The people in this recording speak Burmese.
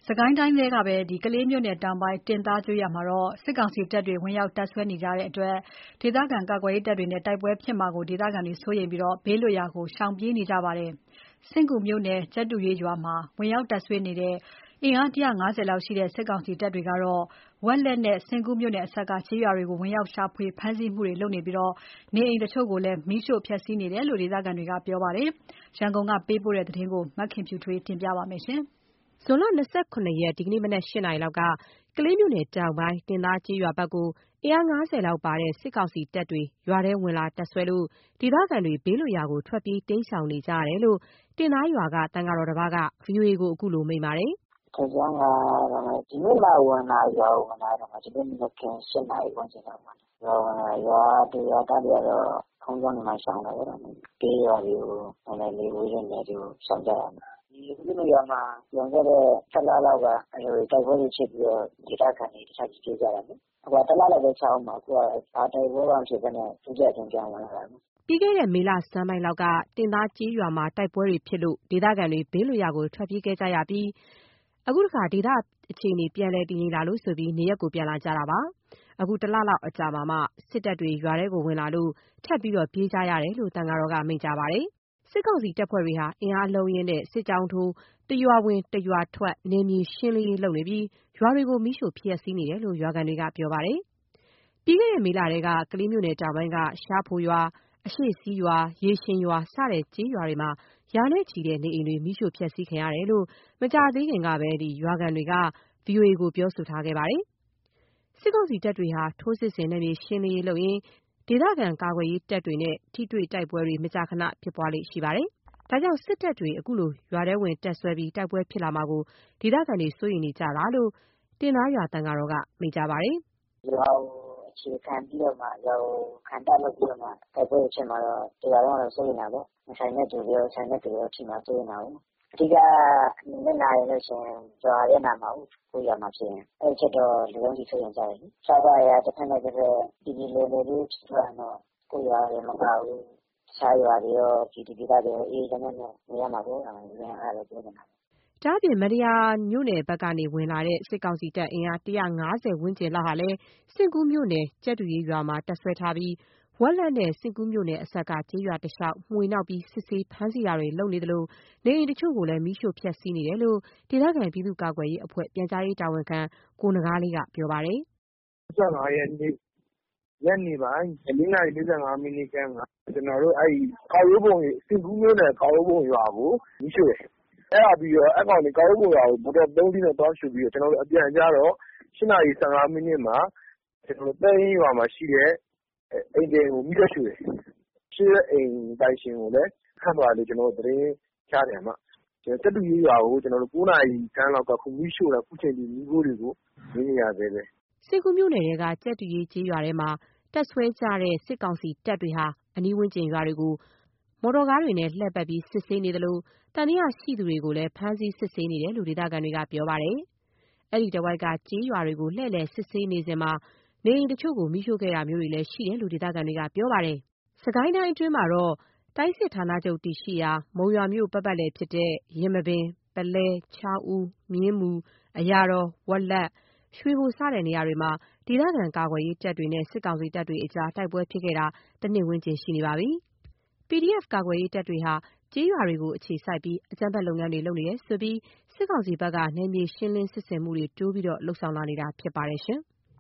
စစ်ကိုင်းတိုင်းထဲကပဲကလေးမြို့နယ်တောင်ပိုင်းတင်သားကျွေးရမှာတော့စစ်ကောင်စီတပ်တွေဝင်ရောက်တပ်စွဲနေကြတဲ့အတွက်ဒေသခံကာကွယ်ရေးတပ်တွေနဲ့တိုက်ပွဲဖြစ်မှာကိုဒေသခံတွေစိုးရိမ်ပြီးဘေးလွတ်ရာကိုရှောင်ပြေးနေကြပါတယ်။စဉ့်ကူမြို့နယ်ကျက်တူရေးရွာမှာဝင်ရောက်တပ်စွဲနေတဲ့အင်အား150လောက်ရှိတဲ့စစ်ကောင်စီတပ်တွေကတော့ဝက်လက်နဲ့စဉ့်ကူမြို့နယ်အစပ်ကကျေးရွာတွေကိုဝင်ရောက်ရှာဖွေဖမ်းဆီးမှုတွေလုပ်နေပြီးနေအိမ်တချို့ကိုလည်းမီးရှို့ဖျက်ဆီးနေတယ်လို့ဒေသခံတွေကပြောပါတယ်။ရန်ကုန်ကပေးပို့တဲ့သတင်းကိုမခင်ဖြူထွေးတင်ပြပါမယ်။ဇွန်လ 27 ရက်ဒီကနေ့မနက် 8 နာရီလောက်ကကလေးမြို့နယ်တောင်ပိုင်းတင်သားကျေးရွာဘက်ကိုအင်အား50လောက်ပါတဲ့စစ်ကောင်စီတပ်တွေရွာထဲဝင်လာတပ်စွဲလို့ဒေသခံတွေဘေးလွတ်ရာကိုထွက်ပြေးတိမ်းရှောင်နေကြရတယ်လို့တင်သားရွာကသံဃာတော်တစ်ပါးက VOA ကိုအခုလိုမိန့်ပါတယ်။“စစ်ကြောင်းကဒီနေ့မှဝင်လာတာရွာကိုဝင်လာတာဒီနေ့မနက်ခင်း 8 နာရီဝန်းကျင်လောက်မှာရွာဝင်လာရွာသူရွာသားတွေကတော့ဘုန်းကြီးကျောင်းတွေမှာရှောင်တာပေါ့နော်။ကျေးရွာတွေကိုနည်းနည်းလေးဝေးတဲ့နေရာတွေကိုရှောင်ကြတာ။ဒီလိုရွာမှာလွန်ခဲ့တဲ့7 လလောက်ကတိုက်ပွဲတွေဖြစ်ပြီးတော့ဒေသခံတွေတခြားပြေးကြတာလေ။အခုက1 လလောက်ပဲခြားဦးမှာအခုကဘာတိုက်ပွဲမှမဖြစ်ဘဲနဲ့ဒုတိယအကြိမ်ပြန်ဝင်လာတာ။ ”ပြီးခဲ့တဲ့မေလဆန်းပိုင်းလောက်ကတင်သားကျေးရွာမှာတိုက်ပွဲတွေဖြစ်လို့ဒေသခံတွေဘေးလွတ်ရာကိုထွက်ပြေးခဲ့ကြရပြီးအခုတခါဒေသအခြေအနေပြန်လည်တည်ငြိမ်လာလို့ဆိုပြီးနေရပ်ကိုပြန်လာကြတာပါ။အခု1 လလောက်အကြာမှာမှစစ်တပ်တွေရွာထဲဝင်လာလို့ထပ်ပြီးပြေးကြရတယ်လို့သံဃာတော်ကမိန့်ကြားပါတယ်။စစ်ကောင်စီတပ်ဖွဲ့တွေဟာအင်အားအလုံးအရင်းနဲ့စစ်ကြောင်းထိုးတရွာဝင်တရွာထွက်နယ်မြေရှင်းလင်းရေးလုပ်နေပြီးရွာတွေကိုမီးရှို့ဖျက်ဆီးနေတယ်လို့ရွာခံတွေကပြောပါတယ်။ပြီးခဲ့တဲ့မေလထဲကကလေးမြို့နယ်တောင်ပိုင်းကရှားဖိုရွာအရှေ့စည်းရွာရေရှင်ရွာစတဲ့ကျေးရွာတွေမှာရာနဲ့ချီတဲ့နေအိမ်တွေမီးရှို့ဖျက်ဆီးခံရတယ်လို့မကြာသေးခင်ကပဲရွာခံတွေက VOA ကိုပြောဆိုထားခဲ့ပါတယ်။စစ်ကောင်စီတပ်တွေဟာထိုးစစ်ဆင်နယ်မြေရှင်းလင်းရေးလုပ်ရင်းဒေသခံကာကွယ်ရေးတပ်တွေနဲ့ထိတွေ့တိုက်ပွဲတွေမကြာခဏဖြစ်ပွားလေ့ရှိပါတယ်။ဒါကြောင့်စစ်တပ်တွေအခုလိုရွာထဲဝင်တပ်စွဲပြီးတိုက်ပွဲဖြစ်လာမှာကိုဒေသခံတွေစိုးရိမ်နေကြတာလို့တင်သားရွာသံဃာတော်ကမိန့်ကြားပါတယ်။“ရွာကိုအခြေခံပြီးတော့မှရွာကိုခံတပ်လုပ်ပြီးတော့မှတိုက်ပွဲတွေဖြစ်မှာတော့တရွာလုံးကတော့စိုးရိမ်တာပေါ့။မဆိုင်တဲ့သူတွေရောဆိုင်တဲ့သူတွေရောထိမှာစိုးရိမ်တာပေါ့။အဓိကနစ်နာတယ်လို့ရှိရင်ရွာထဲနာမှာကိုကိုယ့်ရွာမှာဖြစ်ရင်အဲ့ချက်တော့လူလုံးကြီးစိုးရိမ်ကြတယ်လေ။စားသွားရတစ်ဖက်နဲ့တစ်ဖက်ဒီလိုလေးဖြစ်သွားရင်တော့ကိုယ့်ရွာတွေမကဘူးတခြားရွာတွေရောဒီဒေသတွေရောအေးချမ်းနဲ့နေရမှာပေါ့အဲ့ဒါပြောနေတာ။ဒါ့အပြင်မတ္တရာမြို့နယ်ဘက်ကနေဝင်လာတဲ့စစ်ကောင်စီတပ်အင်အား150ဝန်းကျင်လောက်ဟာလည်းစဉ့်ကူးမြို့နယ်ကျက်တူရေးရွာမှာတပ်စွဲထားပြီးဝက်လက်နဲ့စဉ့်ကူးမြို့နယ်အစပ်ကကျေးရွာတလျှောက်မွှေနှောက်ပြီးစစ်ဆေးဖမ်းဆီးတာတွေလုပ်နေသလိုနေအိမ်တချို့ကိုလည်းမီးရှို့ဖျက်ဆီးနေတယ်လို့ဒေသခံပြည်သူ့ကာကွယ်ရေးအဖွဲ့ပြန်ကြားရေးတာဝန်ခံကိုနဂါးလေးကပြောပါတယ်။25 ရက်နေ့ညနေပိုင်း4 နာရီ 45 မိနစ်ခန့်ကကျွန်တော်တို့ကောက်ရိုးပုံစဉ့်ကူးမြို့နယ်ကောက်ရိုးပုံရွာကိုမီးရှို့တယ်။အဲ့ဒါပြီးတော့အဲ့ကောင်တွေကောက်ရိုးပုံရွာကိုမော်တော်3 စီးနဲ့သွားရှို့ပြီးတော့ကျွန်တော်တို့အပြန်ကြတော့8 နာရီ 15 မိနစ်မှာကျွန်တော်တို့ပဲရင်းရွာမှာရှိတဲ့အိမ်တွေကိုမီးတက်ရှို့တယ်။ရှိတဲ့အိမ်ပိုင်ရှင်ကိုလည်းဖမ်းသွားတယ်လို့ကျွန်တော်တို့သတင်းကြားတယ်ကျက်တူရေးရွာကိုကျွန်တော်တို့9 နာရီခန့်လောက်ကခုမီးရှို့တာခုချိန်ထိမီးခိုးတွေကိုမြင်နေရသေးတယ်။စဉ့်ကူးမြို့နယ်ထဲကကျက်တူရေးကျေးရွာထဲမှာတပ်စွဲကြတဲ့စစ်ကောင်စီတပ်တွေဟာအနီးဝန်းကျင်ရွာတွေကိုမော်တော်ကားတွေနဲ့လှည့်ပတ်ပြီးစစ်ဆေးနေသလိုသံသယရှိသူတွေကိုလည်းဖမ်းဆီးစစ်ဆေးနေတယ်လို့ဒေသခံတွေကပြောပါတယ်။အဲ့ဒီတဝိုက်ကကျေးရွာတွေကိုလှည့်လည်စစ်ဆေးနေစဉ်မှာနေအိမ်တချို့ကိုမီးရှို့ခဲ့တာမျိုးတွေလည်းရှိတယ်လို့ဒေသခံတွေကပြောပါတယ်။စစ်ကိုင်းတိုင်းအတွင်းမှာတော့တိုင်းစစ်ဌာနချုပ်တည်ရှိရာမုံရွာမြို့ပတ်ပတ်လည်ဖြစ်တဲ့ယင်းမာပင်၊ပုလဲ၊ချောင်းဦး၊မြင်းမူ၊အရာတော်၊ဝက်လက်၊ရွှေဘိုစတဲ့နေရာတွေမှာဒေသခံကာကွယ်ရေးတပ်တွေနဲ့စစ်ကောင်စီတပ်တွေအကြားတိုက်ပွဲဖြစ်ခဲ့တာ1 နှစ်ဝန်းကျင်ရှိနေပါပြီ။ PDF ကာကွယ်ရေးတပ်တွေဟာကျေးရွာတွေကိုအခြေစိုက်ပြီးအကြမ်းဖက်လုပ်ငန်းတွေလုပ်နေတယ်ဆိုပြီးစစ်ကောင်စီဘက်ကနယ်မြေရှင်းလင်းစစ်ဆင်မှုတွေတိုးပြီးလုပ်ဆောင်လာနေတာဖြစ်ပါတယ်ရှင်။